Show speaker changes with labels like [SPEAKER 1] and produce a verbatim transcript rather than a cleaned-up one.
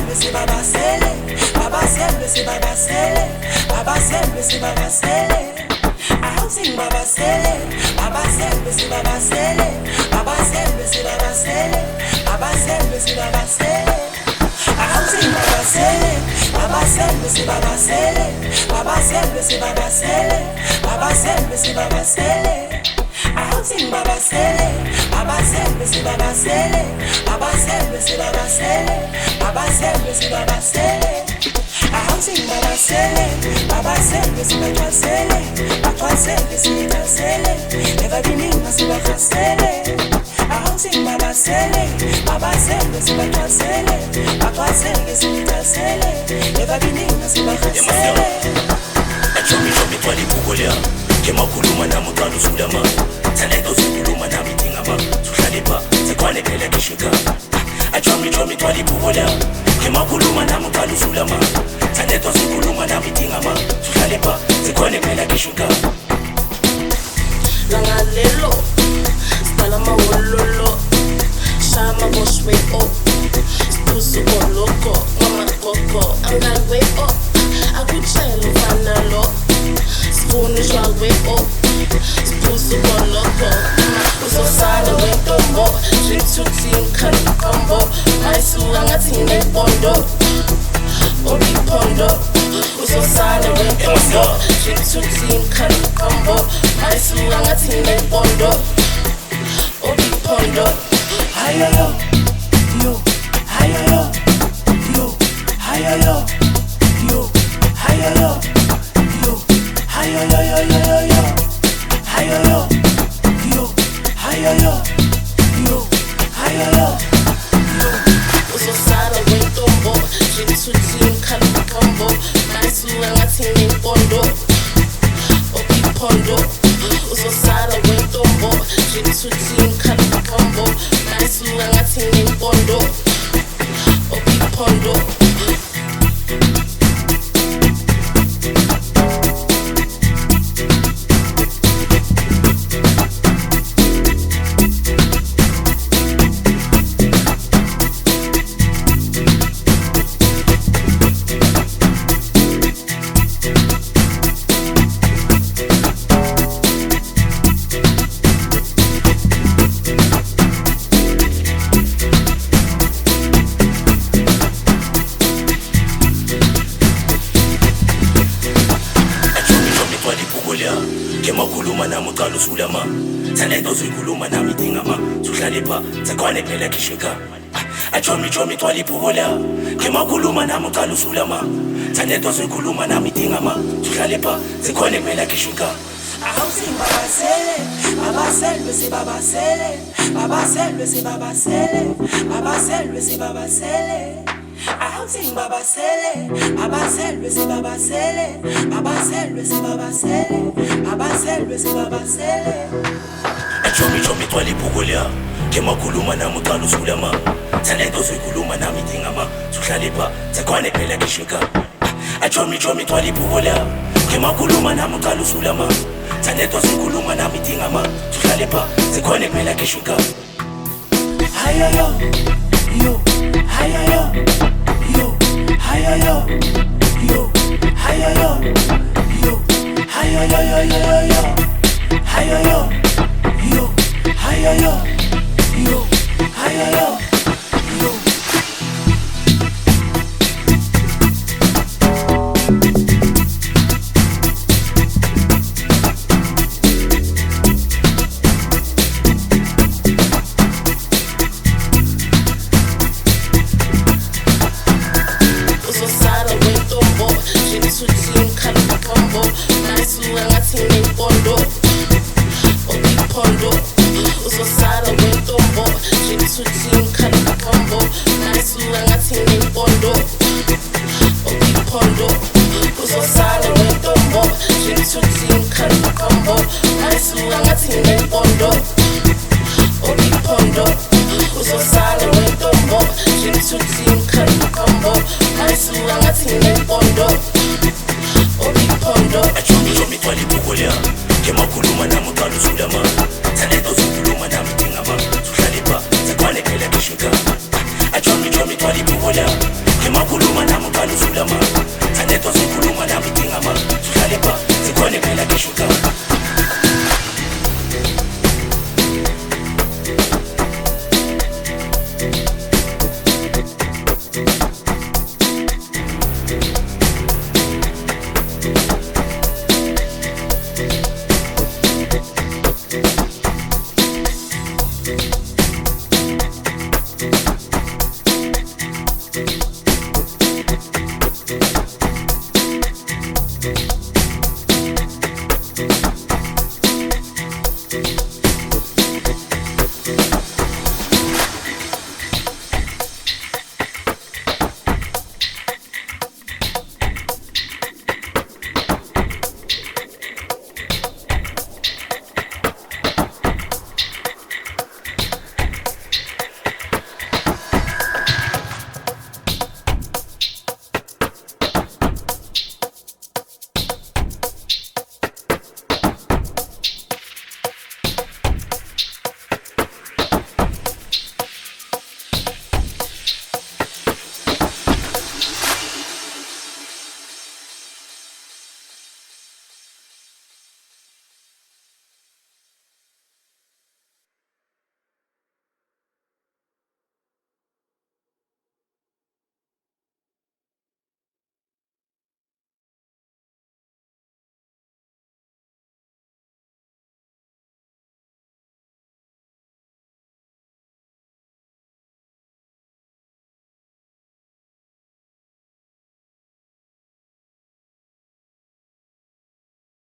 [SPEAKER 1] Babasele, c'est Babasele, Babasele, c'est Babasele, Babasele, c'est Babasele. I sing Babasele, Babasele, c'est Babasele, Babasele, c'est Babasele, Babasele, c'est Babasele. I sing Babasele, Babasele, c'est Babasele, Babasele, c'est Babasele, Babasele, c'est Babasele. I sing Babasele, Babasele, c'est Babasele, Babasele, c'est Babasele, Babasele, c'est Babasele. I sing Babasele, Babasele, c'est Babasele, Babasele, c'est Babasele. Never been in my Babasele. I sing Babasele, Babasele, c'est Babasele, Babasele, c'est Babasele. Never been in my Babasele.
[SPEAKER 2] Achomi chomi twali kukolea kema kuluma na mutalo sulama taneto zikuluma na mitingama tushalipa zekwane pele kishika achomi chomi twali kukolea kema kuluma na mutalo sulama taneto zikuluma na mitingama tushalipa zekwane pele kishika
[SPEAKER 3] langa lelo stala ma wololo shama bosh way up stusu koloko mama koko I'm like way up I could tell fanalo spoon is right way up stusu koloko uso sana way tombo drink to team kan combo my sulanga tine bondo obi pondo uso sana way tombo drink to team kan combo my sulanga tine bondo obi pondo
[SPEAKER 1] Higher yo, yo, higher yo, yo, higher yo, yo, higher yo, yo, higher yo, yo, yo, yo, yo, higher yo, yo, higher yo, yo, higher yo, yo.
[SPEAKER 3] Uso sana way tombo, drink to team kan combo, my sulanga tine bondo, obi pondo. Uso sana way tombo, drink to team kan combo, my sulanga tine bondo, obi pondo.
[SPEAKER 2] kema kuluma na mutalo sulama taneto zikuluma na mitingama tushalipa zekwane pele kishika achomi chomi twali pugola kema kuluma na mutalo sulama taneto zikuluma na mitingama tushalipa zekwane pele kishika
[SPEAKER 1] I sing Babasele, Babasele, c'est Babasele, Babasele, c'est Babasele, Babasele, c'est Babasele. I sing Babasele, Babasele, c'est Babasele, Babasele, c'est Babasele, Babasele, c'est Babasele.
[SPEAKER 2] Achomi chomi twali pugola kema kuluma na mutalo sulama taneto zikuluma na mitingama tushalipa zekwane pele kishika achomi chomi twali pugola kema kuluma na mutalo sulama taneto zikuluma na mitingama tushalipa zekwane pele kishika
[SPEAKER 1] Higher yo, yo, higher yo, yo, higher yo, yo, higher yo, yo, higher yo, yo, yo, yo, yo, higher yo, yo, higher yo, yo, higher yo, yo.
[SPEAKER 2] kema kuluma na mutalo sulama taneto zikuluma na mitingama tushalipa zekwane pele kishika achomi chomi twali pugola kema
[SPEAKER 3] Thank you.